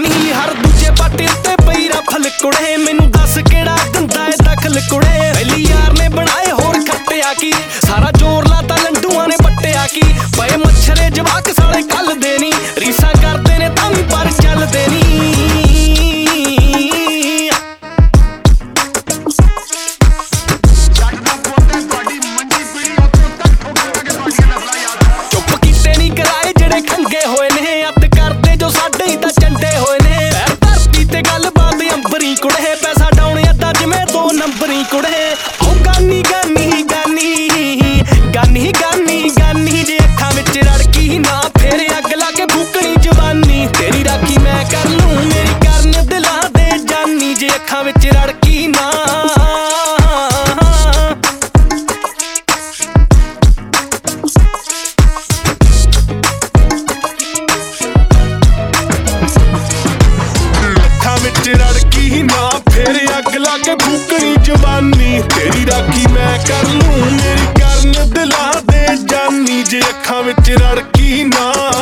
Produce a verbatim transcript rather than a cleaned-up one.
ਜਾਨੀ ਹਰ ਦੂਜੇ ਪਾਟੇ ਉੱਤੇ ਪਈ ਰਫਲ ਕੁੜੇ ਮੈਨੂੰ ਦੱਸ ਕਿਹੜਾ ਗੰਦਾ ਏ ਦਖਲ ਕੁੜੇ ਪਹਿਲੀ ਯਾਰ ਨੇ ਬਣਾਏ ਹੋਰ ਖੱਟਿਆ ਕੀ ਸਾਰਾ ਜ਼ੋਰ ਲਾਤਾ ਲੰਡੂਆਂ ਨੇ ਪੱਟਿਆ ਕੀ ਪਏ ਮੱਛਰੇ ਜਵਾਕ ਸਾਲੇ ਕੱਲ ਦੇ ਨੀ ਰੀਸਾਂ ਕਰਦੇ ਨੇ ਤਾਂ ਵੀ ਪਰ ਚੱਲਦੇ ਨੀ ਖੰਗੇ ਹੋਏ ਨੇ ਅੱਤ ਕਰਦੇ ਜੋ ਸਾਡੇ ਹੀ ਤਾਂ ਚੰਡੇ ਹੋਏ ਨੇ ਧਰਤੀ ਤੇ ਗੱਲਬਾਤ ਅੰਬਰੀ ਕੁੜੇ ਪੈਸਾ ਡਾਉਣ ਅੱਧਾ ਜਿਵੇਂ ਦੋ ਨੰਬਰੀ ਕੁੜੇ ਉਹ ਗਾਨੀ ਗਾਨੀ ਗਾਨੀ ਗਾਨੀ ਗਾਨੀ ਗਾਨੀ ਜੇ ਅੱਖਾਂ ਵਿੱਚ ਰੜਕੀ ਨਾ ਫੇਰ ਅੱਗ ਲਾ ਕੇ ਫੂਕਣੀ ਜਵਾਨੀ ਤੇਰੀ ਰਾਖੀ ਮੈਂ ਕਰ ਲੂੰ ਮੇਰੀ ਕਰਨ ਦਿਲਾਂ ਦੇ ਜਾਨੀ ਜੇ ਅੱਖਾਂ ਵਿੱਚ ਰੜਕੀ ਨਾ ਰੜਕੀ ਨਾ ਫੇਰ ਅੱਗ ਲਾ ਕੇ ਫੂਕਣੀ ਜਵਾਨੀ ਤੇਰੀ ਰਾਖੀ ਮੈਂ ਕਰ ਲੂੰ ਮੇਰੀ ਕਰਨ ਦਿਲਾਂ ਦੇ ਜਾਨੀ ਜੇ ਅੱਖਾਂ ਵਿੱਚ ਰੜਕੀ ਨਾ